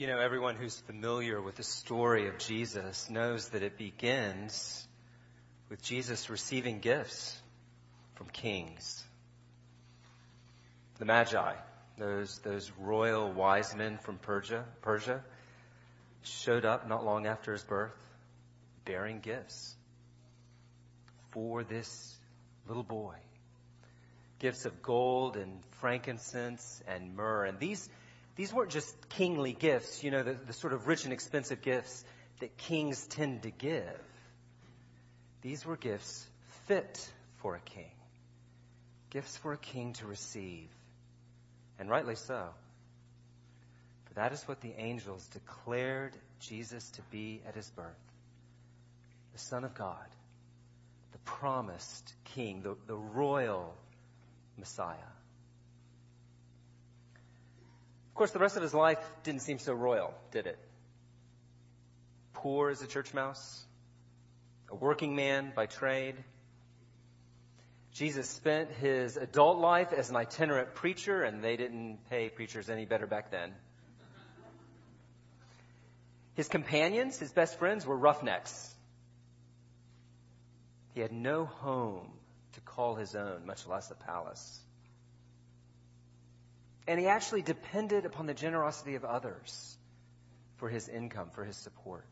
You know, everyone who's familiar with the story of Jesus knows that it begins with Jesus receiving gifts from kings. The Magi, those royal wise men from Persia, showed up not long after his birth, bearing gifts for this little boy. Gifts of gold and frankincense and myrrh. And these weren't just kingly gifts, you know, the sort of rich and expensive gifts that kings tend to give. These were gifts fit for a king. Gifts for a king to receive. And rightly so. For that is what the angels declared Jesus to be at his birth. The Son of God. The promised king. The royal Messiah. Of course, the rest of his life didn't seem so royal, did it? Poor as a church mouse. A working man by trade. Jesus spent his adult life as an itinerant preacher, and they didn't pay preachers any better back then. His companions, his best friends, were roughnecks. He had no home to call his own, much less a palace. And he actually depended upon the generosity of others for his income, for his support.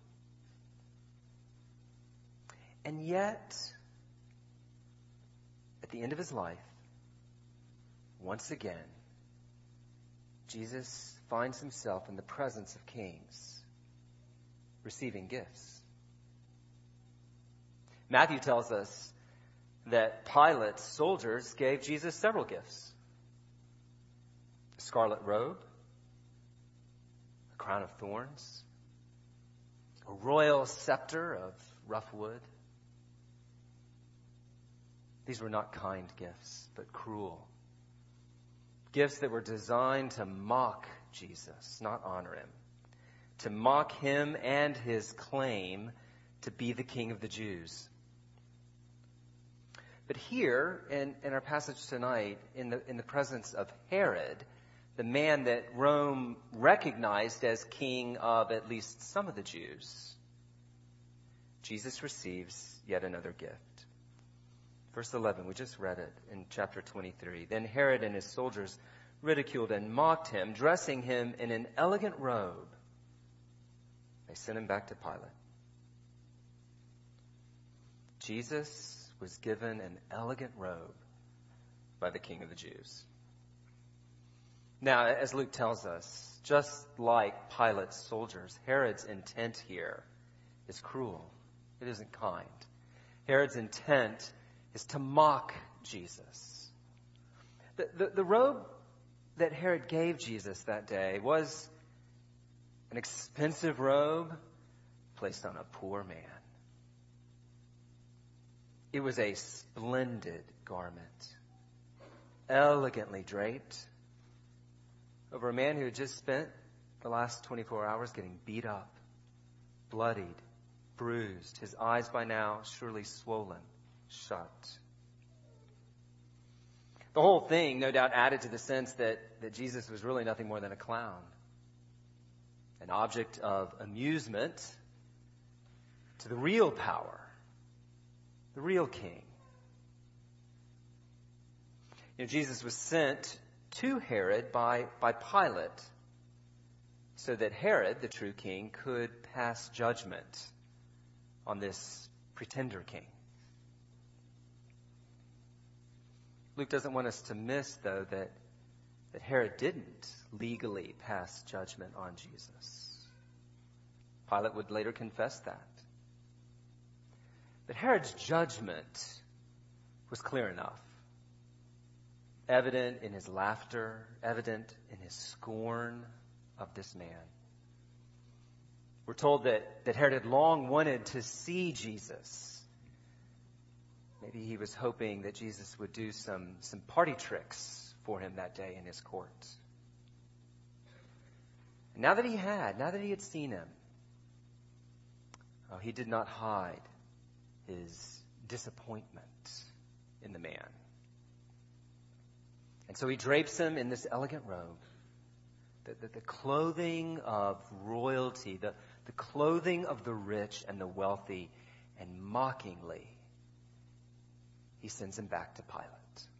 And yet, at the end of his life, once again, Jesus finds himself in the presence of kings, receiving gifts. Matthew tells us that Pilate's soldiers gave Jesus several gifts. A scarlet robe, a crown of thorns, a royal scepter of rough wood. These were not kind gifts, but cruel. Gifts that were designed to mock Jesus, not honor him. To mock him and his claim to be the King of the Jews. But here, in our passage tonight, in the presence of Herod, the man that Rome recognized as king of at least some of the Jews, Jesus receives yet another gift. Verse 11, we just read it in chapter 23. Then Herod and his soldiers ridiculed and mocked him, dressing him in an elegant robe. They sent him back to Pilate. Jesus was given an elegant robe by the King of the Jews. Now, as Luke tells us, just like Pilate's soldiers, Herod's intent here is cruel. It isn't kind. Herod's intent is to mock Jesus. The robe that Herod gave Jesus that day was an expensive robe placed on a poor man. It was a splendid garment, elegantly draped over a man who had just spent the last 24 hours getting beat up, bloodied, bruised, his eyes by now surely swollen shut. The whole thing, no doubt, added to the sense that Jesus was really nothing more than a clown, an object of amusement to the real power, the real king. You know, Jesus was sent to Herod by Pilate so that Herod, the true king, could pass judgment on this pretender king. Luke doesn't want us to miss, though, that Herod didn't legally pass judgment on Jesus. Pilate would later confess that. But Herod's judgment was clear enough. Evident in his laughter, evident in his scorn of this man. We're told that Herod had long wanted to see Jesus. Maybe he was hoping that Jesus would do some party tricks for him that day in his court. And now that he had seen him, he did not hide his disappointment in the man. And so he drapes him in this elegant robe, the clothing of royalty, the clothing of the rich and the wealthy, and mockingly, he sends him back to Pilate.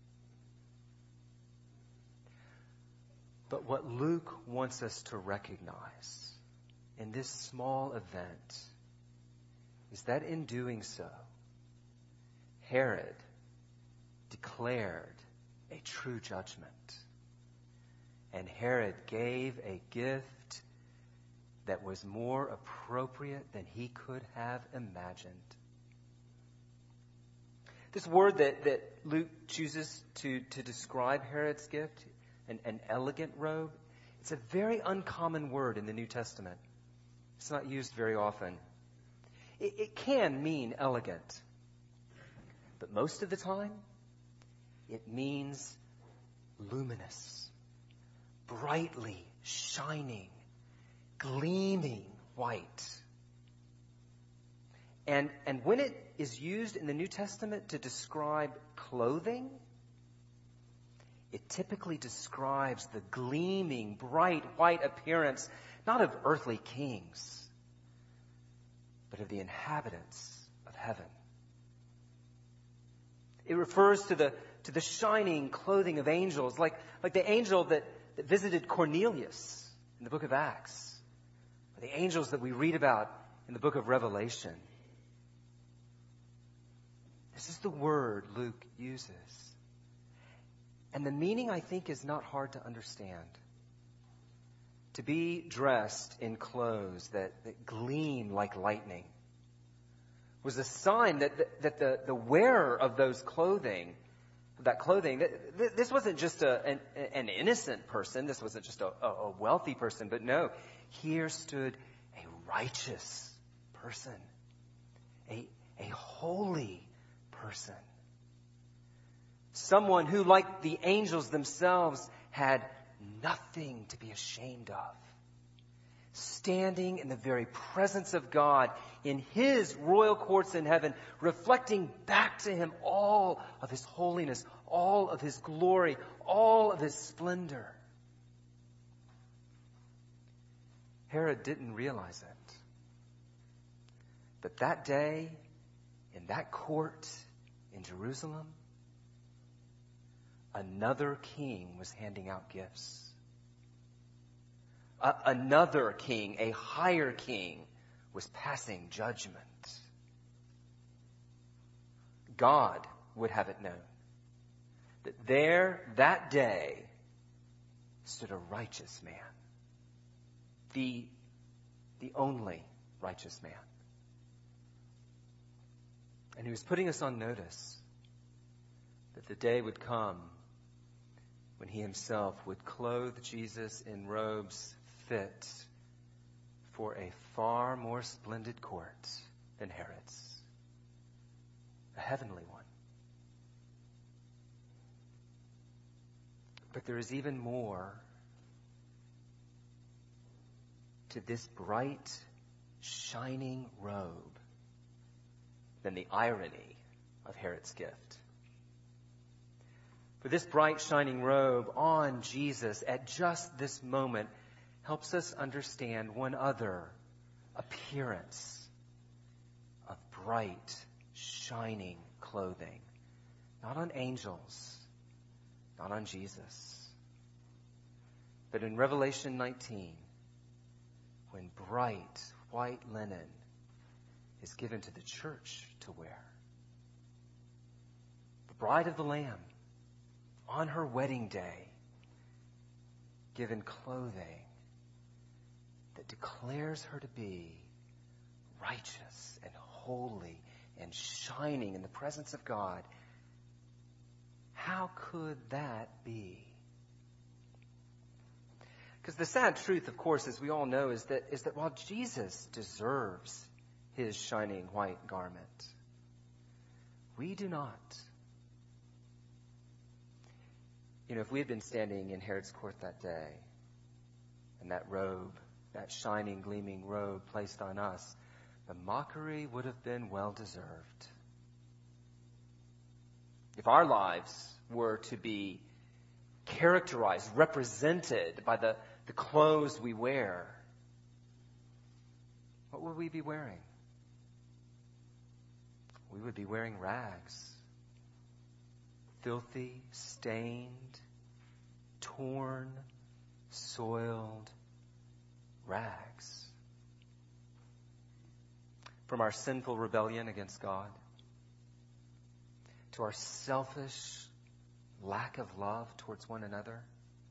But what Luke wants us to recognize in this small event is that in doing so, Herod declared a true judgment. And Herod gave a gift that was more appropriate than he could have imagined. This word that Luke chooses to describe Herod's gift, an elegant robe, it's a very uncommon word in the New Testament. It's not used very often. It can mean elegant, but most of the time, it means luminous, brightly shining, gleaming white. And when it is used in the New Testament to describe clothing, it typically describes the gleaming, bright white appearance, not of earthly kings, but of the inhabitants of heaven. It refers to the shining clothing of angels, like the angel that visited Cornelius in the book of Acts, or the angels that we read about in the book of Revelation. This is the word Luke uses. And the meaning, I think, is not hard to understand. To be dressed in clothes that gleam like lightning was a sign that the wearer of those clothing, this wasn't just an innocent person. This wasn't just a wealthy person. But no, here stood a righteous person, a holy person. Someone who, like the angels themselves, had nothing to be ashamed of. Standing in the very presence of God in his royal courts in heaven, reflecting back to him all of his holiness, all of his glory, all of his splendor. Herod didn't realize it. But that day, in that court in Jerusalem, another king was handing out gifts. Another king, a higher king, was passing judgment. God would have it known that there, that day, stood a righteous man. The only righteous man. And he was putting us on notice that the day would come when he himself would clothe Jesus in robes fit for a far more splendid court than Herod's, a heavenly one. But there is even more to this bright, shining robe than the irony of Herod's gift. For this bright, shining robe on Jesus at just this moment helps us understand one other appearance of bright, shining clothing. Not on angels, not on Jesus, but in Revelation 19, when bright white linen is given to the church to wear. The bride of the Lamb, on her wedding day, given clothing that declares her to be righteous and holy and shining in the presence of God. How could that be? Because the sad truth, of course, as we all know, is that while Jesus deserves his shining white garment, we do not. You know, if we had been standing in Herod's court that day, and that robe, that shining, gleaming robe placed on us, the mockery would have been well deserved. If our lives were to be characterized, represented by the the clothes we wear, what would we be wearing? We would be wearing rags. Filthy, stained, torn, soiled rags. From our sinful rebellion against God, to our selfish lack of love towards one another,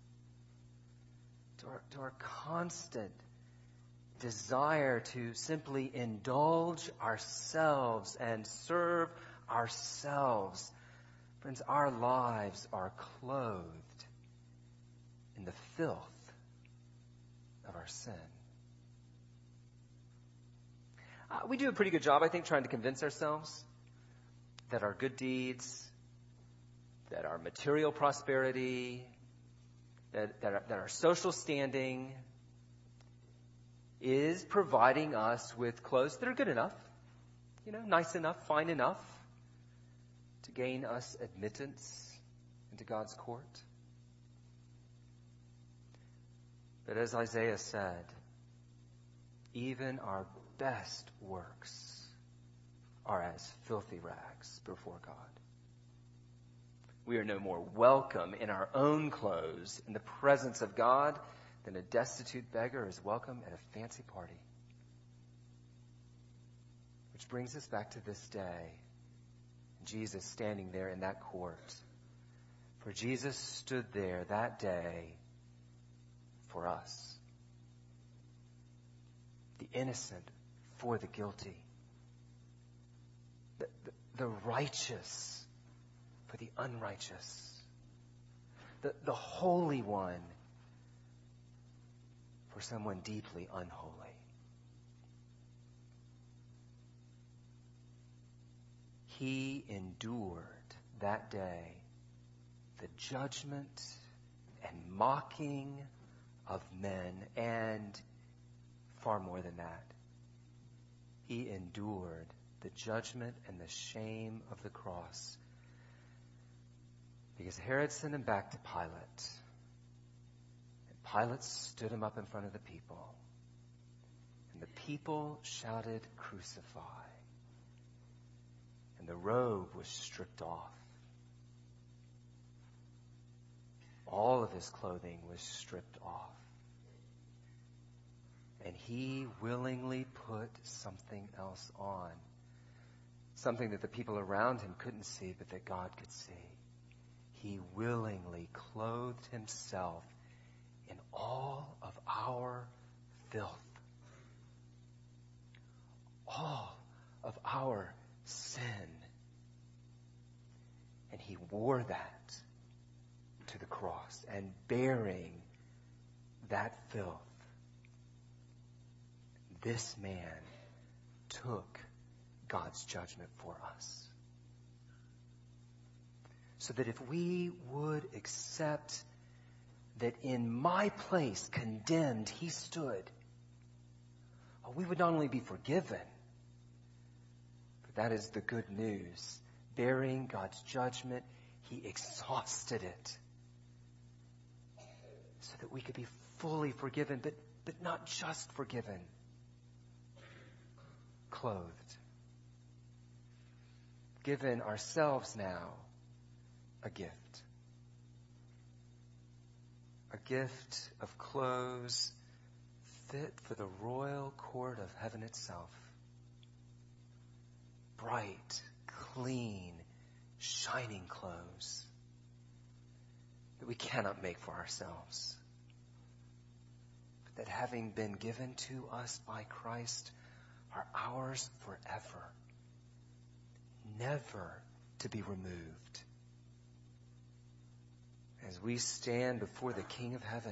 to our constant desire to simply indulge ourselves and serve ourselves. Friends, our lives are clothed in the filth of our sin. We do a pretty good job, I think, trying to convince ourselves that our good deeds, that our material prosperity, that our social standing is providing us with clothes that are good enough, nice enough, fine enough to gain us admittance into God's court. But as Isaiah said, even our best works are as filthy rags before God. We are no more welcome in our own clothes in the presence of God than a destitute beggar is welcome at a fancy party. Which brings us back to this day. Jesus standing there in that court. For Jesus stood there that day for us. The innocent for the guilty. The righteous for the unrighteous. The Holy One for someone deeply unholy. He endured that day the judgment and mocking of men, and far more than that, he endured the judgment and the shame of the cross. Because Herod sent him back to Pilate. And Pilate stood him up in front of the people. And the people shouted, "Crucify." And the robe was stripped off. All of his clothing was stripped off. And he willingly put something else on. Something that the people around him couldn't see, but that God could see. He willingly clothed himself in all of our filth. All of our sin. And he wore that to the cross. And bearing that filth, this man took God's judgment for us. So that if we would accept that in my place, condemned, he stood, we would not only be forgiven, but that is the good news. Bearing God's judgment, he exhausted it. So that we could be fully forgiven, but not just forgiven. Clothed. Given ourselves now a gift. A gift of clothes fit for the royal court of heaven itself. Bright, clean, shining clothes that we cannot make for ourselves, but that having been given to us by Christ are ours forever, never to be removed. As we stand before the King of Heaven,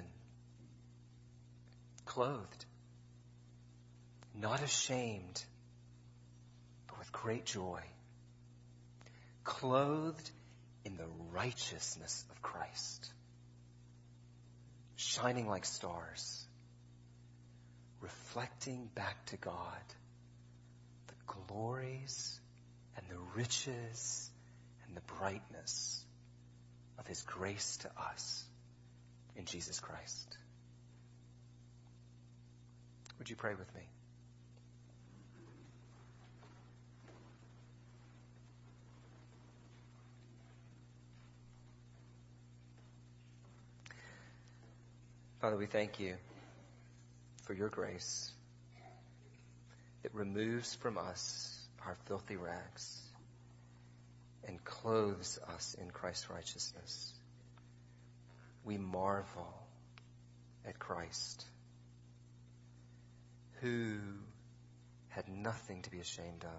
clothed, not ashamed, but with great joy, clothed in the righteousness of Christ, shining like stars, reflecting back to God the glories and the riches and the brightness of his grace to us in Jesus Christ. Would you pray with me? Father, we thank you for your grace that removes from us our filthy rags and clothes us in Christ's righteousness. We marvel at Christ, who had nothing to be ashamed of,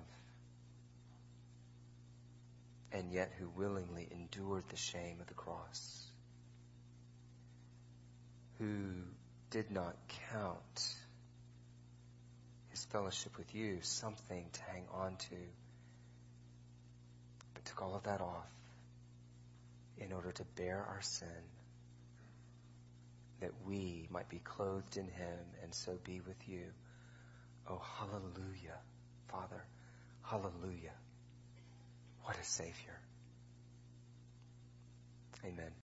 and yet who willingly endured the shame of the cross, who did not count his fellowship with you something to hang on to, but took all of that off in order to bear our sin, that we might be clothed in him and so be with you. Oh, hallelujah, Father. Hallelujah. What a Savior. Amen.